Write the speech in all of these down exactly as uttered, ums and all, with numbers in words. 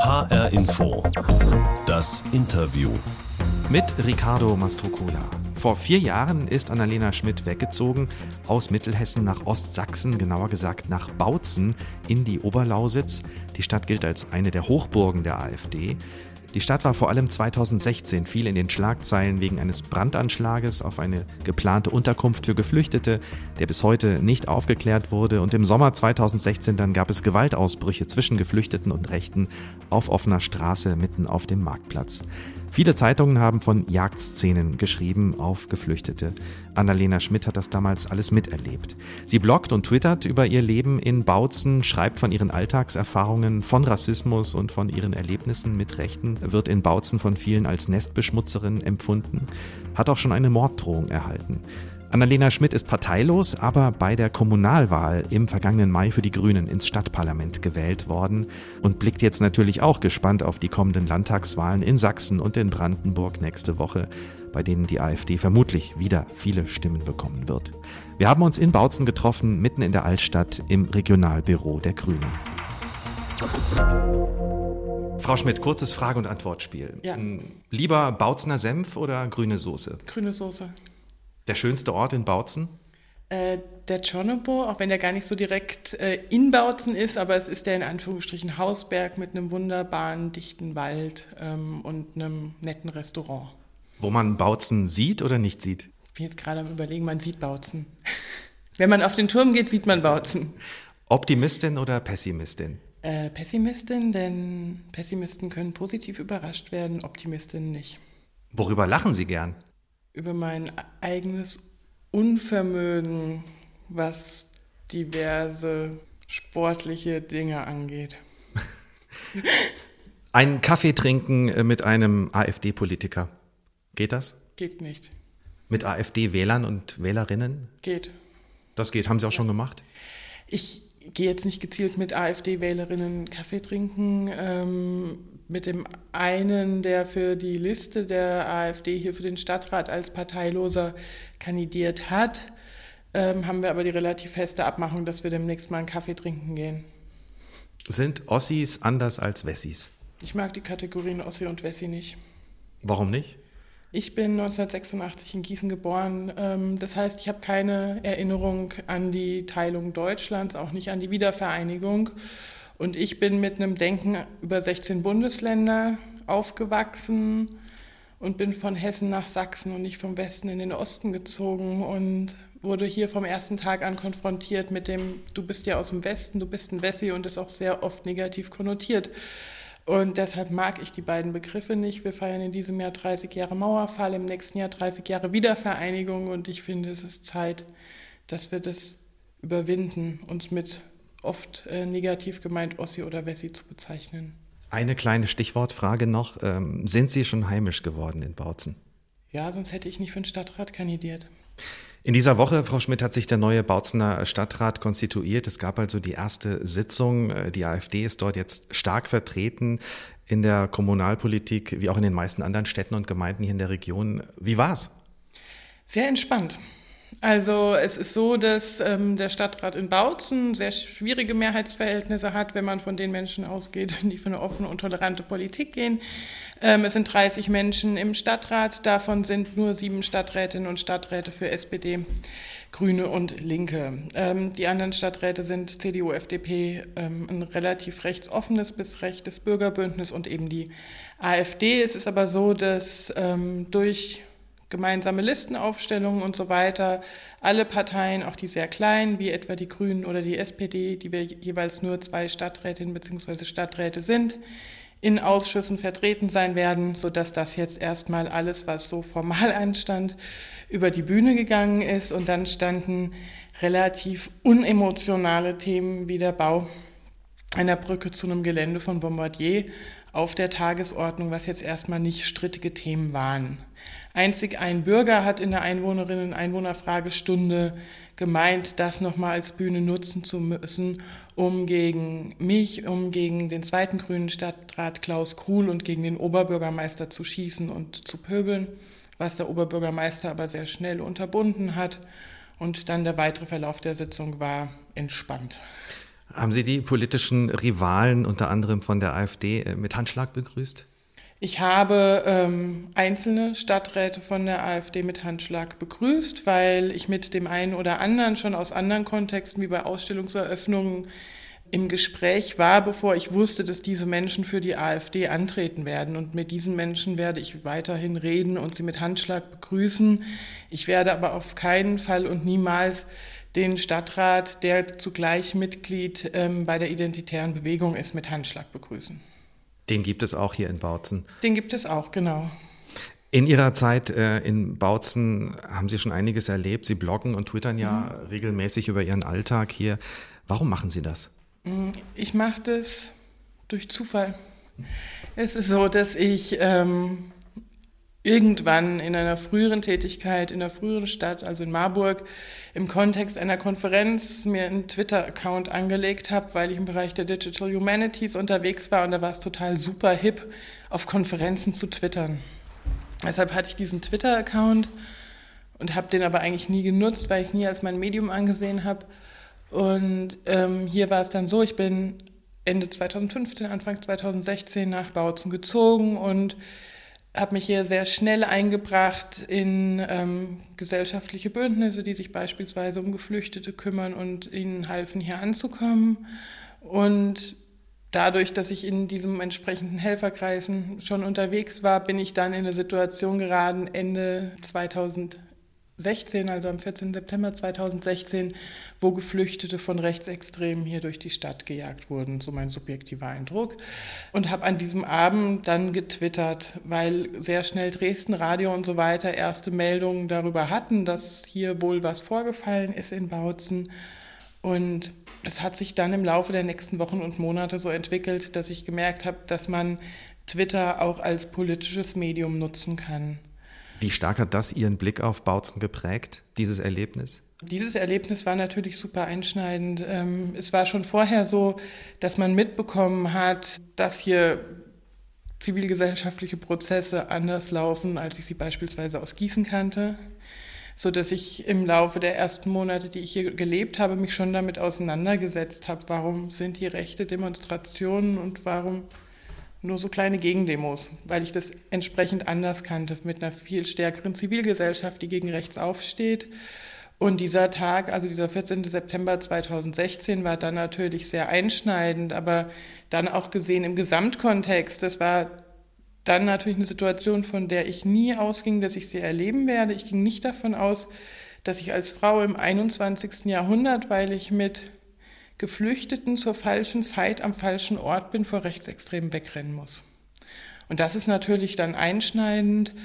H R Info. Das Interview. Mit Ricardo Mastrocola. Vor vier Jahren ist Annalena Schmidt weggezogen aus Mittelhessen nach Ostsachsen, genauer gesagt nach Bautzen in die Oberlausitz. Die Stadt gilt als eine der Hochburgen der AfD. Die Stadt war vor allem zweitausendsechzehn viel in den Schlagzeilen wegen eines Brandanschlages auf eine geplante Unterkunft für Geflüchtete, der bis heute nicht aufgeklärt wurde. Und im Sommer zweitausendsechzehn dann gab es Gewaltausbrüche zwischen Geflüchteten und Rechten auf offener Straße mitten auf dem Marktplatz. Viele Zeitungen haben von Jagdszenen geschrieben auf Geflüchtete. Annalena Schmidt hat das damals alles miterlebt. Sie bloggt und twittert über ihr Leben in Bautzen, schreibt von ihren Alltagserfahrungen, von Rassismus und von ihren Erlebnissen mit Rechten, wird in Bautzen von vielen als Nestbeschmutzerin empfunden, hat auch schon eine Morddrohung erhalten. Annalena Schmidt ist parteilos, aber bei der Kommunalwahl im vergangenen Mai für die Grünen ins Stadtparlament gewählt worden und blickt jetzt natürlich auch gespannt auf die kommenden Landtagswahlen in Sachsen und in Brandenburg nächste Woche, bei denen die AfD vermutlich wieder viele Stimmen bekommen wird. Wir haben uns in Bautzen getroffen, mitten in der Altstadt im Regionalbüro der Grünen. Frau Schmidt, kurzes Frage- und Antwortspiel. Ja. Lieber Bautzener Senf oder grüne Soße? Grüne Soße. Der schönste Ort in Bautzen? Äh, der Tschonobo, auch wenn der gar nicht so direkt äh, in Bautzen ist, aber es ist der in Anführungsstrichen Hausberg mit einem wunderbaren, dichten Wald ähm, und einem netten Restaurant. Wo man Bautzen sieht oder nicht sieht? Ich bin jetzt gerade am Überlegen, man sieht Bautzen. Wenn man auf den Turm geht, sieht man Bautzen. Optimistin oder Pessimistin? Äh, Pessimistin, denn Pessimisten können positiv überrascht werden, Optimistinnen nicht. Worüber lachen Sie gern? Über mein eigenes Unvermögen, was diverse sportliche Dinge angeht. Einen Kaffee trinken mit einem AfD-Politiker. Geht das? Geht nicht. Mit AfD-Wählern und Wählerinnen? Geht. Das geht. Haben Sie auch schon gemacht? Ich gehe jetzt nicht gezielt mit AfD-Wählerinnen Kaffee trinken. Ähm, mit dem einen, der für die Liste der AfD hier für den Stadtrat als Parteiloser kandidiert hat, ähm, haben wir aber die relativ feste Abmachung, dass wir demnächst mal einen Kaffee trinken gehen. Sind Ossis anders als Wessis? Ich mag die Kategorien Ossi und Wessi nicht. Warum nicht? Ich bin neunzehnhundertsechsundachtzig in Gießen geboren. Ähm, das heißt, ich habe keine Erinnerung an die Teilung Deutschlands, auch nicht an die Wiedervereinigung. Und ich bin mit einem Denken über sechzehn Bundesländer aufgewachsen und bin von Hessen nach Sachsen und nicht vom Westen in den Osten gezogen und wurde hier vom ersten Tag an konfrontiert mit dem, du bist ja aus dem Westen, du bist ein Wessi, und ist auch sehr oft negativ konnotiert. Und deshalb mag ich die beiden Begriffe nicht. Wir feiern in diesem Jahr dreißig Jahre Mauerfall, im nächsten Jahr dreißig Jahre Wiedervereinigung, und ich finde, es ist Zeit, dass wir das überwinden, uns mit oft äh, negativ gemeint Ossi oder Wessi zu bezeichnen. Eine kleine Stichwortfrage noch. Ähm, sind Sie schon heimisch geworden in Bautzen? Ja, sonst hätte ich nicht für den Stadtrat kandidiert. In dieser Woche, Frau Schmidt, hat sich der neue Bautzener Stadtrat konstituiert. Es gab also die erste Sitzung. Die AfD ist dort jetzt stark vertreten in der Kommunalpolitik, wie auch in den meisten anderen Städten und Gemeinden hier in der Region. Wie war's? Sehr entspannt. Also es ist so, dass ähm, der Stadtrat in Bautzen sehr schwierige Mehrheitsverhältnisse hat, wenn man von den Menschen ausgeht, die für eine offene und tolerante Politik gehen. Ähm, es sind dreißig Menschen im Stadtrat, davon sind nur sieben Stadträtinnen und Stadträte für S P D, Grüne und Linke. Ähm, die anderen Stadträte sind C D U, F D P, ähm, ein relativ rechtsoffenes bis rechtes Bürgerbündnis und eben die AfD. Es ist aber so, dass ähm, durch gemeinsame Listenaufstellungen und so weiter alle Parteien, auch die sehr kleinen, wie etwa die Grünen oder die S P D, die wir jeweils nur zwei Stadträtinnen bzw. Stadträte sind, in Ausschüssen vertreten sein werden, sodass das jetzt erstmal alles, was so formal anstand, über die Bühne gegangen ist. Und dann standen relativ unemotionale Themen wie der Bau einer Brücke zu einem Gelände von Bombardier auf der Tagesordnung, was jetzt erstmal nicht strittige Themen waren. Einzig ein Bürger hat in der Einwohnerinnen- und Einwohnerfragestunde gemeint, das nochmal als Bühne nutzen zu müssen, um gegen mich, um gegen den zweiten grünen Stadtrat Klaus Kruhl und gegen den Oberbürgermeister zu schießen und zu pöbeln, was der Oberbürgermeister aber sehr schnell unterbunden hat. Und dann der weitere Verlauf der Sitzung war entspannt. Haben Sie die politischen Rivalen, unter anderem von der AfD, mit Handschlag begrüßt? Ich habe ähm, einzelne Stadträte von der AfD mit Handschlag begrüßt, weil ich mit dem einen oder anderen schon aus anderen Kontexten, wie bei Ausstellungseröffnungen, im Gespräch war, bevor ich wusste, dass diese Menschen für die AfD antreten werden. Und mit diesen Menschen werde ich weiterhin reden und sie mit Handschlag begrüßen. Ich werde aber auf keinen Fall und niemals den Stadtrat, der zugleich Mitglied ähm, bei der Identitären Bewegung ist, mit Handschlag begrüßen. Den gibt es auch hier in Bautzen? Den gibt es auch, genau. In Ihrer Zeit äh, in Bautzen haben Sie schon einiges erlebt. Sie bloggen und twittern ja mhm. regelmäßig über Ihren Alltag hier. Warum machen Sie das? Ich mache das durch Zufall. Es ist so, dass ich ähm, irgendwann in einer früheren Tätigkeit, in einer früheren Stadt, also in Marburg, im Kontext einer Konferenz mir einen Twitter-Account angelegt habe, weil ich im Bereich der Digital Humanities unterwegs war und da war es total super hip, auf Konferenzen zu twittern. Deshalb hatte ich diesen Twitter-Account und habe den aber eigentlich nie genutzt, weil ich es nie als mein Medium angesehen habe. Und ähm, hier war es dann so, ich bin Ende zweitausendfünfzehn, Anfang zweitausendsechzehn nach Bautzen gezogen und habe mich hier sehr schnell eingebracht in ähm, gesellschaftliche Bündnisse, die sich beispielsweise um Geflüchtete kümmern und ihnen halfen, hier anzukommen. Und dadurch, dass ich in diesem entsprechenden Helferkreisen schon unterwegs war, bin ich dann in eine Situation geraten, Ende zweitausendsechzehn, also am vierzehnten September zweitausendsechzehn, wo Geflüchtete von Rechtsextremen hier durch die Stadt gejagt wurden, so mein subjektiver Eindruck. Und habe an diesem Abend dann getwittert, weil sehr schnell Dresden Radio und so weiter erste Meldungen darüber hatten, dass hier wohl was vorgefallen ist in Bautzen. Und das hat sich dann im Laufe der nächsten Wochen und Monate so entwickelt, dass ich gemerkt habe, dass man Twitter auch als politisches Medium nutzen kann. Wie stark hat das Ihren Blick auf Bautzen geprägt, dieses Erlebnis? Dieses Erlebnis war natürlich super einschneidend. Es war schon vorher so, dass man mitbekommen hat, dass hier zivilgesellschaftliche Prozesse anders laufen, als ich sie beispielsweise aus Gießen kannte, sodass ich im Laufe der ersten Monate, die ich hier gelebt habe, mich schon damit auseinandergesetzt habe, warum sind hier rechte Demonstrationen und warum nur so kleine Gegendemos, weil ich das entsprechend anders kannte, mit einer viel stärkeren Zivilgesellschaft, die gegen rechts aufsteht. Und dieser Tag, also dieser vierzehnten September zweitausendsechzehn, war dann natürlich sehr einschneidend, aber dann auch gesehen im Gesamtkontext. Das war dann natürlich eine Situation, von der ich nie ausging, dass ich sie erleben werde. Ich ging nicht davon aus, dass ich als Frau im einundzwanzigsten Jahrhundert, weil ich mit Geflüchteten zur falschen Zeit am falschen Ort bin, vor Rechtsextremen wegrennen muss. Und das ist natürlich dann einschneidend.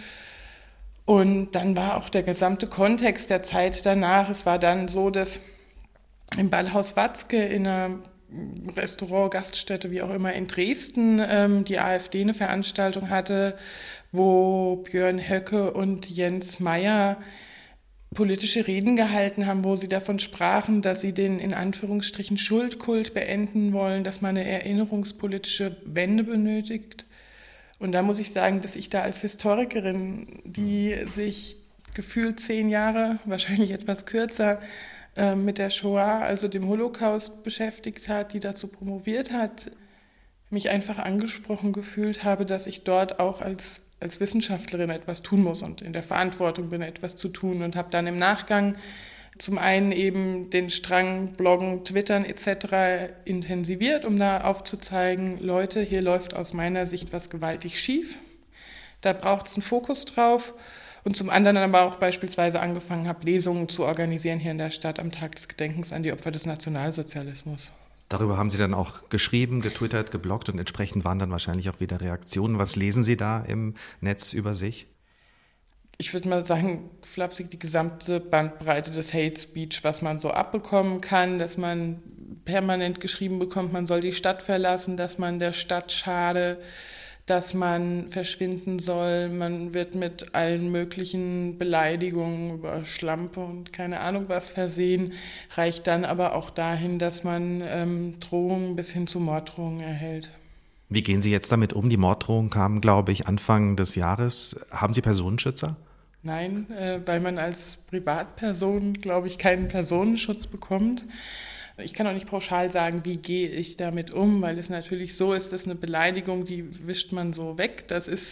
Und dann war auch der gesamte Kontext der Zeit danach. Es war dann so, dass im Ballhaus Watzke in einer Restaurant, Gaststätte, wie auch immer, in Dresden ähm, die AfD eine Veranstaltung hatte, wo Björn Höcke und Jens Meyer politische Reden gehalten haben, wo sie davon sprachen, dass sie den in Anführungsstrichen Schuldkult beenden wollen, dass man eine erinnerungspolitische Wende benötigt. Und da muss ich sagen, dass ich da als Historikerin, die sich gefühlt zehn Jahre, wahrscheinlich etwas kürzer, äh, mit der Shoah, also dem Holocaust, beschäftigt hat, die dazu promoviert hat, mich einfach angesprochen gefühlt habe, dass ich dort auch als als Wissenschaftlerin etwas tun muss und in der Verantwortung bin, etwas zu tun, und habe dann im Nachgang zum einen eben den Strang Bloggen, Twittern et cetera intensiviert, um da aufzuzeigen, Leute, hier läuft aus meiner Sicht was gewaltig schief, da braucht es einen Fokus drauf, und zum anderen aber auch beispielsweise angefangen habe, Lesungen zu organisieren hier in der Stadt am Tag des Gedenkens an die Opfer des Nationalsozialismus. Darüber haben Sie dann auch geschrieben, getwittert, gebloggt, und entsprechend waren dann wahrscheinlich auch wieder Reaktionen. Was lesen Sie da im Netz über sich? Ich würde mal sagen, flapsig die gesamte Bandbreite des Hate Speech, was man so abbekommen kann, dass man permanent geschrieben bekommt, man soll die Stadt verlassen, dass man der Stadt schade, dass man verschwinden soll. Man wird mit allen möglichen Beleidigungen über Schlampe und keine Ahnung was versehen, reicht dann aber auch dahin, dass man ähm, Drohungen bis hin zu Morddrohungen erhält. Wie gehen Sie jetzt damit um? Die Morddrohungen kamen, glaube ich, Anfang des Jahres. Haben Sie Personenschützer? Nein, äh, weil man als Privatperson, glaube ich, keinen Personenschutz bekommt. Ich kann auch nicht pauschal sagen, wie gehe ich damit um, weil es natürlich so ist, dass eine Beleidigung, die wischt man so weg. Das ist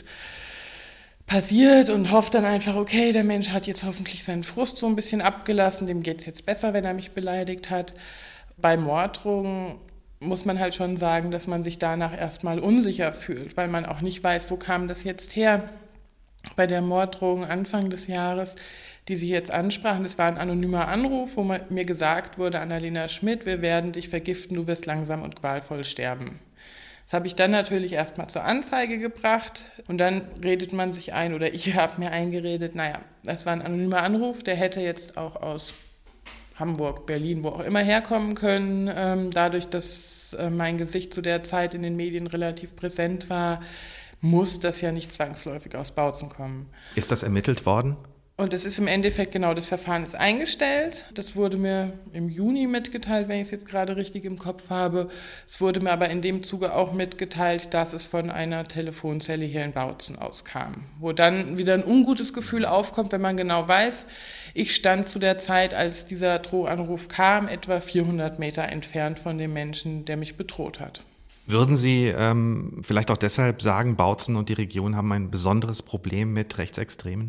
passiert und hofft dann einfach, okay, der Mensch hat jetzt hoffentlich seinen Frust so ein bisschen abgelassen, dem geht es jetzt besser, wenn er mich beleidigt hat. Bei Morddrohungen muss man halt schon sagen, dass man sich danach erstmal unsicher fühlt, weil man auch nicht weiß, wo kam das jetzt her. Bei der Morddrohung Anfang des Jahres, die Sie jetzt ansprachen, das war ein anonymer Anruf, wo mir gesagt wurde, Annalena Schmidt, wir werden dich vergiften, du wirst langsam und qualvoll sterben. Das habe ich dann natürlich erstmal zur Anzeige gebracht und dann redet man sich ein, oder ich habe mir eingeredet, naja, das war ein anonymer Anruf, der hätte jetzt auch aus Hamburg, Berlin, wo auch immer herkommen können. Ähm, dadurch, dass äh, mein Gesicht zu der Zeit in den Medien relativ präsent war, muss das ja nicht zwangsläufig aus Bautzen kommen. Ist das ermittelt worden? Und es ist im Endeffekt genau, das Verfahren ist eingestellt. Das wurde mir im Juni mitgeteilt, wenn ich es jetzt gerade richtig im Kopf habe. Es wurde mir aber in dem Zuge auch mitgeteilt, dass es von einer Telefonzelle hier in Bautzen auskam. Wo dann wieder ein ungutes Gefühl aufkommt, wenn man genau weiß, ich stand zu der Zeit, als dieser Drohanruf kam, etwa vierhundert Meter entfernt von dem Menschen, der mich bedroht hat. Würden Sie ähm, vielleicht auch deshalb sagen, Bautzen und die Region haben ein besonderes Problem mit Rechtsextremen?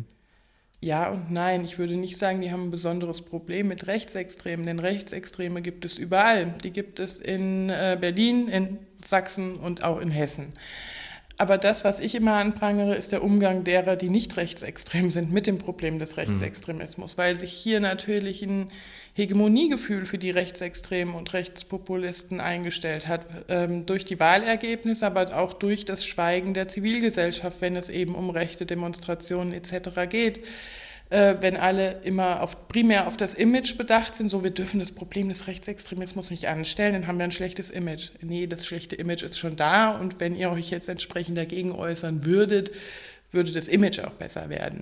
Ja und nein. Ich würde nicht sagen, die haben ein besonderes Problem mit Rechtsextremen, denn Rechtsextreme gibt es überall. Die gibt es in äh, Berlin, in Sachsen und auch in Hessen. Aber das, was ich immer anprangere, ist der Umgang derer, die nicht rechtsextrem sind, mit dem Problem des Rechtsextremismus, weil sich hier natürlich ein Hegemoniegefühl für die Rechtsextremen und Rechtspopulisten eingestellt hat, ähm, durch die Wahlergebnisse, aber auch durch das Schweigen der Zivilgesellschaft, wenn es eben um rechte Demonstrationen et cetera geht. Äh, wenn alle immer auf, primär auf das Image bedacht sind, so wir dürfen das Problem des Rechtsextremismus nicht anstellen, dann haben wir ein schlechtes Image. Nee, das schlechte Image ist schon da und wenn ihr euch jetzt entsprechend dagegen äußern würdet, würde das Image auch besser werden.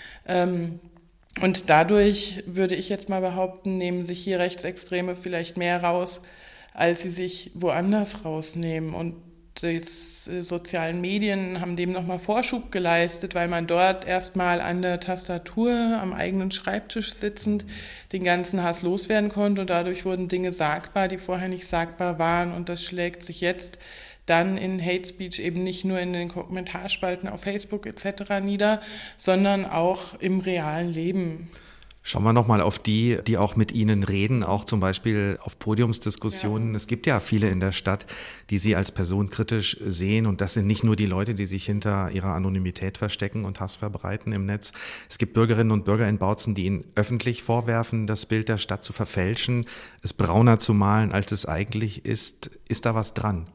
Ähm, und dadurch würde ich jetzt mal behaupten, nehmen sich hier Rechtsextreme vielleicht mehr raus, als sie sich woanders rausnehmen. Und die sozialen Medien haben dem nochmal Vorschub geleistet, weil man dort erstmal an der Tastatur am eigenen Schreibtisch sitzend den ganzen Hass loswerden konnte und dadurch wurden Dinge sagbar, die vorher nicht sagbar waren und das schlägt sich jetzt dann in Hate Speech eben nicht nur in den Kommentarspalten auf Facebook et cetera nieder, sondern auch im realen Leben. Schauen wir nochmal auf die, die auch mit Ihnen reden, auch zum Beispiel auf Podiumsdiskussionen. Ja. Es gibt ja viele in der Stadt, die Sie als Person kritisch sehen und das sind nicht nur die Leute, die sich hinter ihrer Anonymität verstecken und Hass verbreiten im Netz. Es gibt Bürgerinnen und Bürger in Bautzen, die Ihnen öffentlich vorwerfen, das Bild der Stadt zu verfälschen, es brauner zu malen, als es eigentlich ist. Ist da was dran?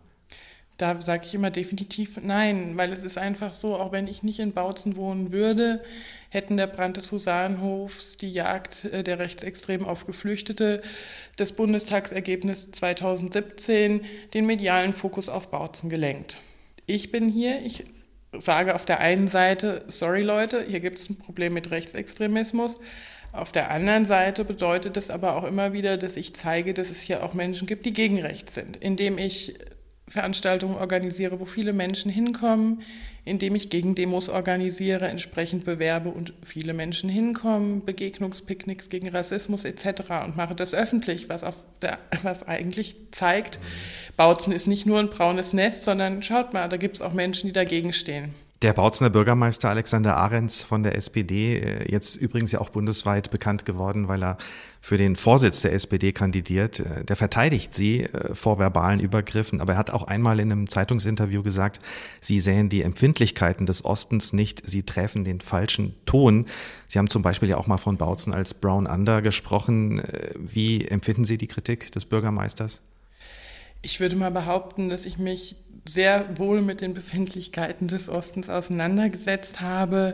Da sage ich immer definitiv nein, weil es ist einfach so, auch wenn ich nicht in Bautzen wohnen würde, hätten der Brand des Husarenhofs, die Jagd der Rechtsextremen auf Geflüchtete, das Bundestagsergebnis zweitausendsiebzehn den medialen Fokus auf Bautzen gelenkt. Ich bin hier, ich sage auf der einen Seite, sorry Leute, hier gibt es ein Problem mit Rechtsextremismus. Auf der anderen Seite bedeutet es aber auch immer wieder, dass ich zeige, dass es hier auch Menschen gibt, die gegen rechts sind, indem ich Veranstaltungen organisiere, wo viele Menschen hinkommen, indem ich Gegendemos organisiere, entsprechend bewerbe und viele Menschen hinkommen, Begegnungspicknicks gegen Rassismus et cetera und mache das öffentlich, was, auf der, was eigentlich zeigt, Bautzen ist nicht nur ein braunes Nest, sondern schaut mal, da gibt es auch Menschen, die dagegen stehen. Der Bautzener Bürgermeister Alexander Ahrens von der S P D, jetzt übrigens ja auch bundesweit bekannt geworden, weil er für den Vorsitz der S P D kandidiert, der verteidigt sie vor verbalen Übergriffen. Aber er hat auch einmal in einem Zeitungsinterview gesagt, sie sähen die Empfindlichkeiten des Ostens nicht, sie treffen den falschen Ton. Sie haben zum Beispiel ja auch mal von Bautzen als Brown Under gesprochen. Wie empfinden Sie die Kritik des Bürgermeisters? Ich würde mal behaupten, dass ich mich sehr wohl mit den Befindlichkeiten des Ostens auseinandergesetzt habe,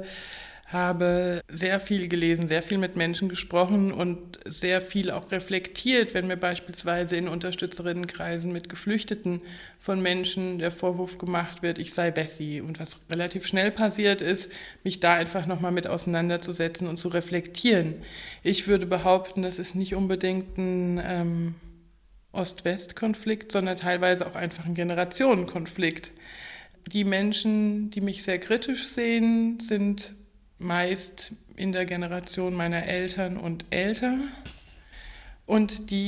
habe sehr viel gelesen, sehr viel mit Menschen gesprochen und sehr viel auch reflektiert, wenn mir beispielsweise in Unterstützerinnenkreisen mit Geflüchteten von Menschen der Vorwurf gemacht wird, ich sei Bessie. Und was relativ schnell passiert ist, mich da einfach nochmal mit auseinanderzusetzen und zu reflektieren. Ich würde behaupten, das ist nicht unbedingt ein ähm, Ost-West-Konflikt, sondern teilweise auch einfach ein Generationenkonflikt. Die Menschen, die mich sehr kritisch sehen, sind meist in der Generation meiner Eltern und älter. Und die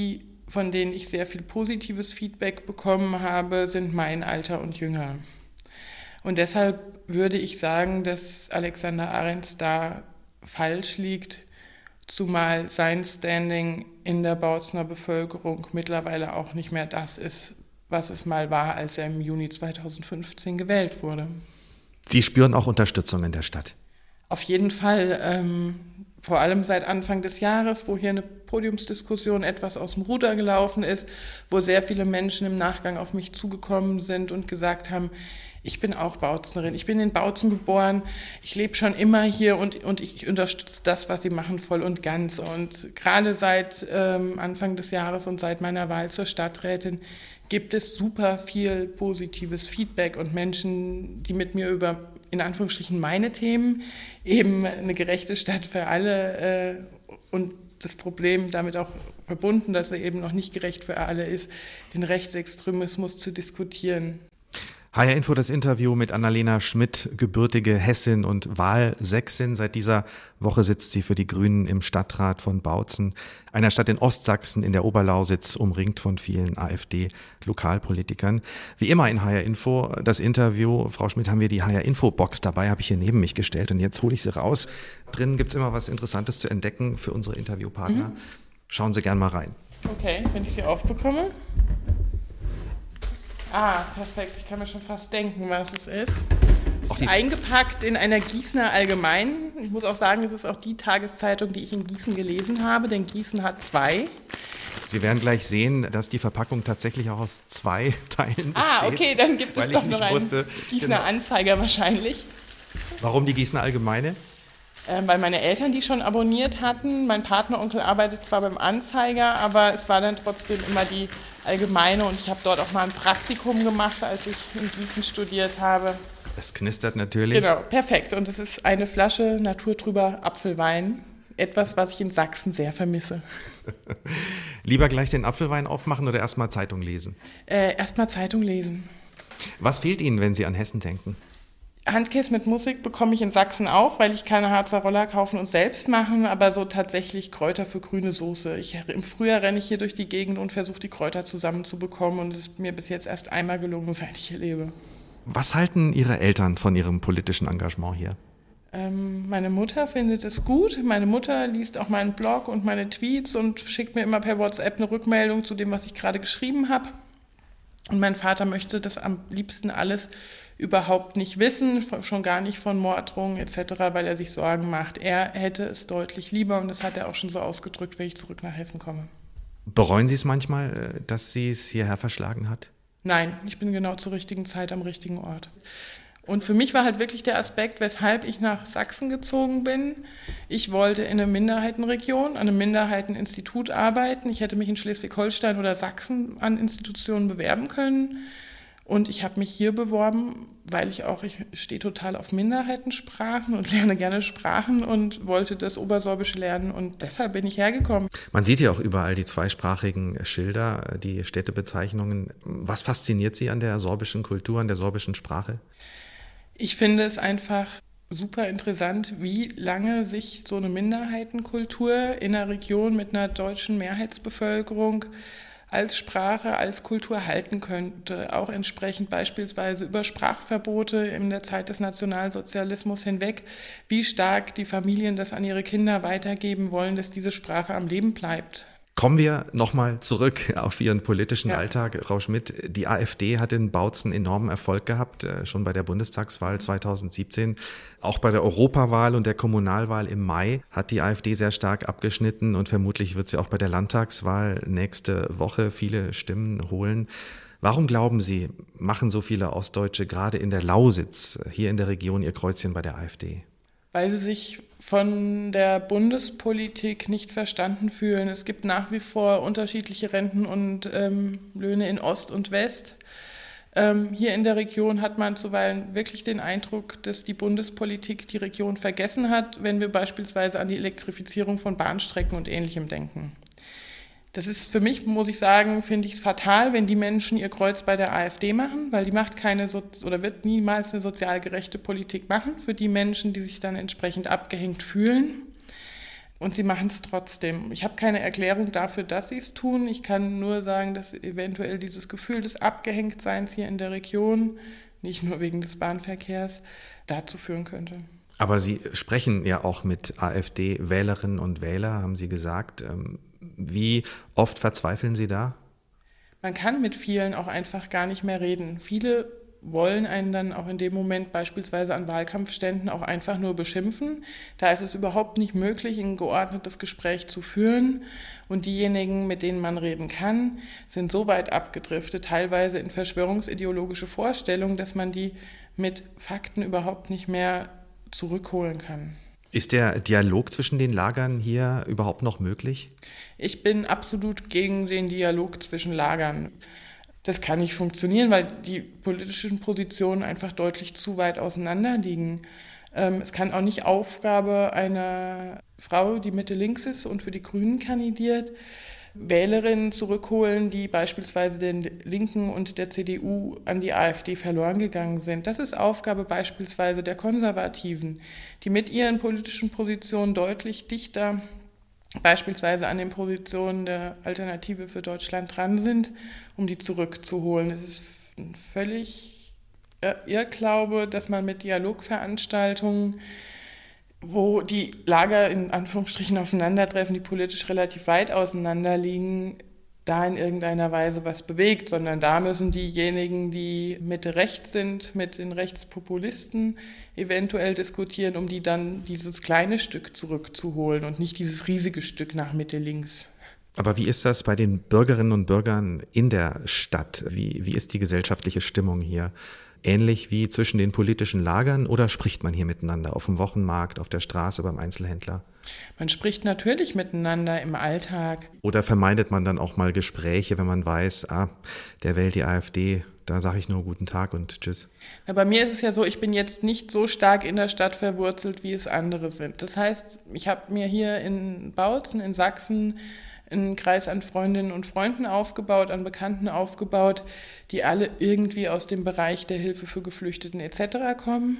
von denen ich sehr viel positives Feedback bekommen habe, sind mein Alter und jünger. Und deshalb würde ich sagen, dass Alexander Arends da falsch liegt, zumal sein Standing in der Bautzener Bevölkerung mittlerweile auch nicht mehr das ist, was es mal war, als er im Juni zweitausendfünfzehn gewählt wurde. Sie spüren auch Unterstützung in der Stadt? Auf jeden Fall, ähm, vor allem seit Anfang des Jahres, wo hier eine Podiumsdiskussion etwas aus dem Ruder gelaufen ist, wo sehr viele Menschen im Nachgang auf mich zugekommen sind und gesagt haben, ich bin auch Bautzenerin, ich bin in Bautzen geboren, ich lebe schon immer hier und, und ich unterstütze das, was Sie machen, voll und ganz. Und gerade seit ähm, Anfang des Jahres und seit meiner Wahl zur Stadträtin gibt es super viel positives Feedback und Menschen, die mit mir über, in Anführungsstrichen, meine Themen, eben eine gerechte Stadt für alle äh, und das Problem damit auch verbunden, dass er eben noch nicht gerecht für alle ist, den Rechtsextremismus zu diskutieren. H R Info, das Interview mit Annalena Schmidt, gebürtige Hessin und Wahlsächsin. Seit dieser Woche sitzt sie für die Grünen im Stadtrat von Bautzen, einer Stadt in Ostsachsen in der Oberlausitz, umringt von vielen AfD-Lokalpolitikern. Wie immer in H R Info, das Interview. Frau Schmidt, haben wir die H R Info-Box dabei, habe ich hier neben mich gestellt und jetzt hole ich sie raus. Drin gibt es immer was Interessantes zu entdecken für unsere Interviewpartner. Mhm. Schauen Sie gern mal rein. Okay, wenn ich sie aufbekomme. Ah, perfekt. Ich kann mir schon fast denken, was es ist. Es ist eingepackt in einer Gießener Allgemeinen. Ich muss auch sagen, es ist auch die Tageszeitung, die ich in Gießen gelesen habe, denn Gießen hat zwei. Sie werden gleich sehen, dass die Verpackung tatsächlich auch aus zwei Teilen besteht. Ah, okay, dann gibt es doch noch einen wusste, Gießener genau. Anzeiger wahrscheinlich. Warum die Gießener Allgemeine? Äh, weil meine Eltern die schon abonniert hatten. Mein Partneronkel arbeitet zwar beim Anzeiger, aber es war dann trotzdem immer die Allgemeine und ich habe dort auch mal ein Praktikum gemacht, als ich in Gießen studiert habe. Das knistert natürlich. Genau, perfekt. Und es ist eine Flasche naturtrüber Apfelwein. Etwas, was ich in Sachsen sehr vermisse. Lieber gleich den Apfelwein aufmachen oder erstmal Zeitung lesen? Äh, erstmal Zeitung lesen. Was fehlt Ihnen, wenn Sie an Hessen denken? Handkäse mit Musik bekomme ich in Sachsen auch, weil ich keine Harzer Roller kaufen und selbst machen, aber so tatsächlich Kräuter für grüne Soße. Ich, im Frühjahr renne ich hier durch die Gegend und versuche die Kräuter zusammenzubekommen und es ist mir bis jetzt erst einmal gelungen, seit ich hier lebe. Was halten Ihre Eltern von Ihrem politischen Engagement hier? Ähm, meine Mutter findet es gut. Meine Mutter liest auch meinen Blog und meine Tweets und schickt mir immer per WhatsApp eine Rückmeldung zu dem, was ich gerade geschrieben habe. Und mein Vater möchte das am liebsten alles überhaupt nicht wissen, schon gar nicht von Morddrohungen et cetera, weil er sich Sorgen macht. Er hätte es deutlich lieber und das hat er auch schon so ausgedrückt, wenn ich zurück nach Hessen komme. Bereuen Sie es manchmal, dass Sie es hierher verschlagen hat? Nein, ich bin genau zur richtigen Zeit am richtigen Ort. Und für mich war halt wirklich der Aspekt, weshalb ich nach Sachsen gezogen bin. Ich wollte in einer Minderheitenregion, an einem Minderheiteninstitut arbeiten. Ich hätte mich in Schleswig-Holstein oder Sachsen an Institutionen bewerben können. Und ich habe mich hier beworben, weil ich auch, ich stehe total auf Minderheitensprachen und lerne gerne Sprachen und wollte das Obersorbische lernen und deshalb bin ich hergekommen. Man sieht ja auch überall die zweisprachigen Schilder, die Städtebezeichnungen. Was fasziniert Sie an der sorbischen Kultur, an der sorbischen Sprache? Ich finde es einfach super interessant, wie lange sich so eine Minderheitenkultur in einer Region mit einer deutschen Mehrheitsbevölkerung als Sprache, als Kultur halten könnte, auch entsprechend beispielsweise über Sprachverbote in der Zeit des Nationalsozialismus hinweg, wie stark die Familien das an ihre Kinder weitergeben wollen, dass diese Sprache am Leben bleibt. Kommen wir nochmal zurück auf Ihren politischen ja. Alltag. Frau Schmidt, die AfD hat in Bautzen enormen Erfolg gehabt, schon bei der Bundestagswahl zweitausendsiebzehn. Auch bei der Europawahl und der Kommunalwahl im Mai hat die AfD sehr stark abgeschnitten und vermutlich wird sie auch bei der Landtagswahl nächste Woche viele Stimmen holen. Warum glauben Sie, machen so viele Ostdeutsche gerade in der Lausitz, hier in der Region, ihr Kreuzchen bei der AfD? Weil sie sich von der Bundespolitik nicht verstanden fühlen. Es gibt nach wie vor unterschiedliche Renten und ähm, Löhne in Ost und West. Ähm, hier in der Region hat man zuweilen wirklich den Eindruck, dass die Bundespolitik die Region vergessen hat, wenn wir beispielsweise an die Elektrifizierung von Bahnstrecken und Ähnlichem denken. Das ist für mich, muss ich sagen, finde ich es fatal, wenn die Menschen ihr Kreuz bei der AfD machen, weil die macht keine so- oder wird niemals eine sozial gerechte Politik machen für die Menschen, die sich dann entsprechend abgehängt fühlen. Und sie machen es trotzdem. Ich habe keine Erklärung dafür, dass sie es tun. Ich kann nur sagen, dass eventuell dieses Gefühl des Abgehängtseins hier in der Region, nicht nur wegen des Bahnverkehrs, dazu führen könnte. Aber Sie sprechen ja auch mit AfD-Wählerinnen und Wählern, haben Sie gesagt. Wie oft verzweifeln Sie da? Man kann mit vielen auch einfach gar nicht mehr reden. Viele wollen einen dann auch in dem Moment beispielsweise an Wahlkampfständen auch einfach nur beschimpfen. Da ist es überhaupt nicht möglich, ein geordnetes Gespräch zu führen. Und diejenigen, mit denen man reden kann, sind so weit abgedriftet, teilweise in verschwörungsideologische Vorstellungen, dass man die mit Fakten überhaupt nicht mehr zurückholen kann. Ist der Dialog zwischen den Lagern hier überhaupt noch möglich? Ich bin absolut gegen den Dialog zwischen Lagern. Das kann nicht funktionieren, weil die politischen Positionen einfach deutlich zu weit auseinander liegen. Es kann auch nicht Aufgabe einer Frau, die Mitte links ist und für die Grünen kandidiert, Wählerinnen zurückholen, die beispielsweise den Linken und der C D U an die AfD verloren gegangen sind. Das ist Aufgabe beispielsweise der Konservativen, die mit ihren politischen Positionen deutlich dichter beispielsweise an den Positionen der Alternative für Deutschland dran sind, um die zurückzuholen. Es ist ein völlig Irrglaube, dass man mit Dialogveranstaltungen, wo die Lager in Anführungsstrichen aufeinandertreffen, die politisch relativ weit auseinander liegen, da in irgendeiner Weise was bewegt, sondern da müssen diejenigen, die Mitte-Rechts sind, mit den Rechtspopulisten eventuell diskutieren, um die dann dieses kleine Stück zurückzuholen und nicht dieses riesige Stück nach Mitte-Links. Aber wie ist das bei den Bürgerinnen und Bürgern in der Stadt? Wie, wie ist die gesellschaftliche Stimmung hier? Ähnlich wie zwischen den politischen Lagern oder spricht man hier miteinander auf dem Wochenmarkt, auf der Straße, beim Einzelhändler? Man spricht natürlich miteinander im Alltag. Oder vermeidet man dann auch mal Gespräche, wenn man weiß, ah, der wählt die AfD, da sage ich nur guten Tag und tschüss? Na, bei mir ist es ja so, ich bin jetzt nicht so stark in der Stadt verwurzelt, wie es andere sind. Das heißt, ich habe mir hier in Bautzen, in Sachsen, einen Kreis an Freundinnen und Freunden aufgebaut, an Bekannten aufgebaut, die alle irgendwie aus dem Bereich der Hilfe für Geflüchteten et cetera kommen.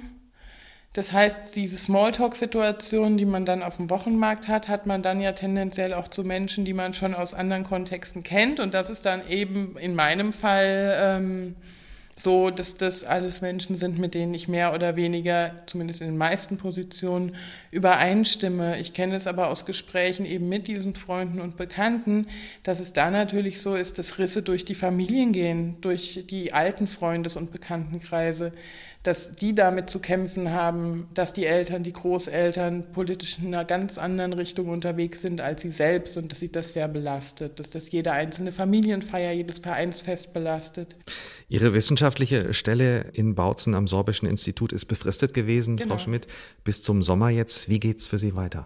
Das heißt, diese Smalltalk-Situation, die man dann auf dem Wochenmarkt hat, hat man dann ja tendenziell auch zu Menschen, die man schon aus anderen Kontexten kennt. Und das ist dann eben in meinem Fall ähm, so, dass das alles Menschen sind, mit denen ich mehr oder weniger, zumindest in den meisten Positionen, übereinstimme. Ich kenne es aber aus Gesprächen eben mit diesen Freunden und Bekannten, dass es da natürlich so ist, dass Risse durch die Familien gehen, durch die alten Freundes- und Bekanntenkreise, dass die damit zu kämpfen haben, dass die Eltern, die Großeltern politisch in einer ganz anderen Richtung unterwegs sind als sie selbst und dass sie das sehr belastet, dass das jede einzelne Familienfeier, jedes Vereinsfest belastet. Ihre wissenschaftliche Stelle in Bautzen am Sorbischen Institut ist befristet gewesen, genau. Frau Schmidt, bis zum Sommer jetzt. Wie geht's für Sie weiter?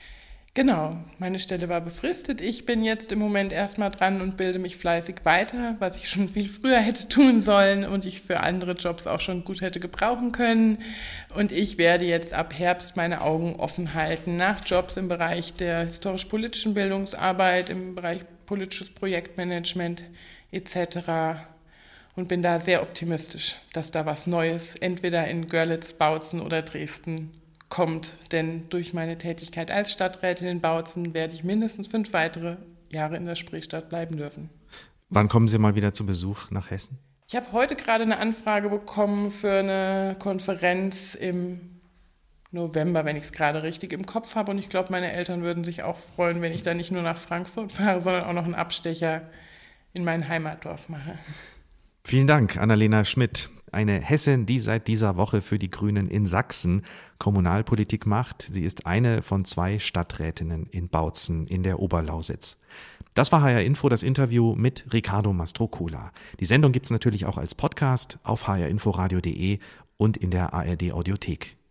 Genau, meine Stelle war befristet. Ich bin jetzt im Moment erstmal dran und bilde mich fleißig weiter, was ich schon viel früher hätte tun sollen und ich für andere Jobs auch schon gut hätte gebrauchen können. Und ich werde jetzt ab Herbst meine Augen offen halten nach Jobs im Bereich der historisch-politischen Bildungsarbeit, im Bereich politisches Projektmanagement et cetera. Und bin da sehr optimistisch, dass da was Neues entweder in Görlitz, Bautzen oder Dresden kommt, denn durch meine Tätigkeit als Stadträtin in Bautzen werde ich mindestens fünf weitere Jahre in der Spreestadt bleiben dürfen. Wann kommen Sie mal wieder zu Besuch nach Hessen? Ich habe heute gerade eine Anfrage bekommen für eine Konferenz im November, wenn ich es gerade richtig im Kopf habe. Und ich glaube, meine Eltern würden sich auch freuen, wenn ich da nicht nur nach Frankfurt fahre, sondern auch noch einen Abstecher in mein Heimatdorf mache. Vielen Dank, Annalena Schmidt. Eine Hessin, die seit dieser Woche für die Grünen in Sachsen Kommunalpolitik macht. Sie ist eine von zwei Stadträtinnen in Bautzen in der Oberlausitz. Das war H R Info, das Interview mit Ricardo Mastrocola. Die Sendung gibt es natürlich auch als Podcast auf h r info radio punkt de und in der A R D Audiothek.